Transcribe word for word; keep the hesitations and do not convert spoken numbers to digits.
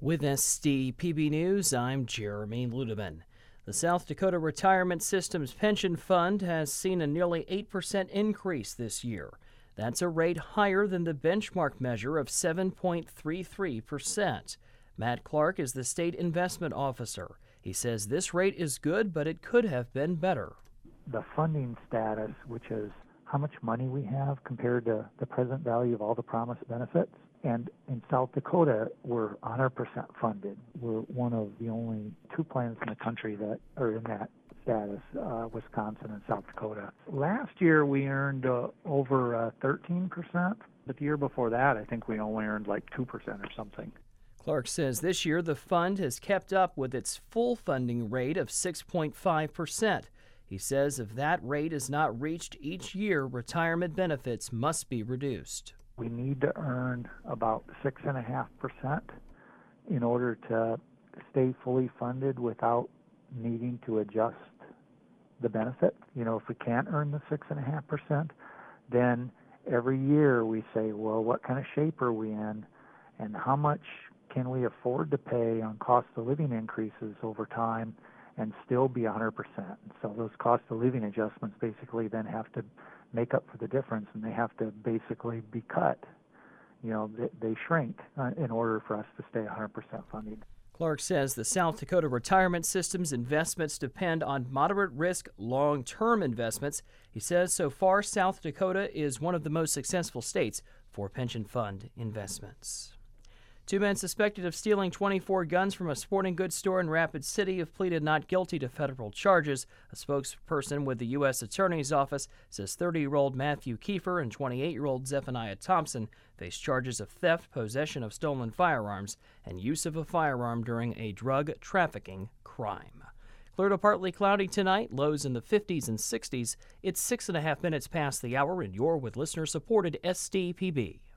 With S T P B News, I'm Jeremy Ludeman. The South Dakota Retirement System's pension fund has seen a nearly eight percent increase this year. That's a rate higher than the benchmark measure of seven point three three percent. Matt Clark is the state investment officer. He says this rate is good, but it could have been better. The funding status, which is how much money we have compared to the present value of all the promised benefits. And in South Dakota, we're one hundred percent funded. We're one of the only two plans in the country that are in that status, uh, Wisconsin and South Dakota. Last year, we earned uh, over uh, thirteen percent. But the year before that, I think we only earned like two percent or something. Clark says this year the fund has kept up with its full funding rate of six point five percent. He says if that rate is not reached each year, retirement benefits must be reduced. We need to earn about six point five percent in order to stay fully funded without needing to adjust the benefit. You know, if we can't earn the six point five percent, then every year we say, well, what kind of shape are we in, and how much can we afford to pay on cost of living increases over time and still be one hundred percent. So those cost of living adjustments basically then have to make up for the difference, and they have to basically be cut. You know, they, they shrink uh, in order for us to stay one hundred percent funded. Clark says the South Dakota Retirement System's investments depend on moderate risk, long-term investments. He says so far South Dakota is one of the most successful states for pension fund investments. Two men suspected of stealing twenty-four guns from a sporting goods store in Rapid City have pleaded not guilty to federal charges. A spokesperson with the U S Attorney's Office says thirty-year-old Matthew Kiefer and twenty-eight-year-old Zephaniah Thompson face charges of theft, possession of stolen firearms, and use of a firearm during a drug trafficking crime. Clear to partly cloudy tonight, lows in the fifties and sixties. It's six and a half minutes past the hour, and you're with listener-supported S T P B.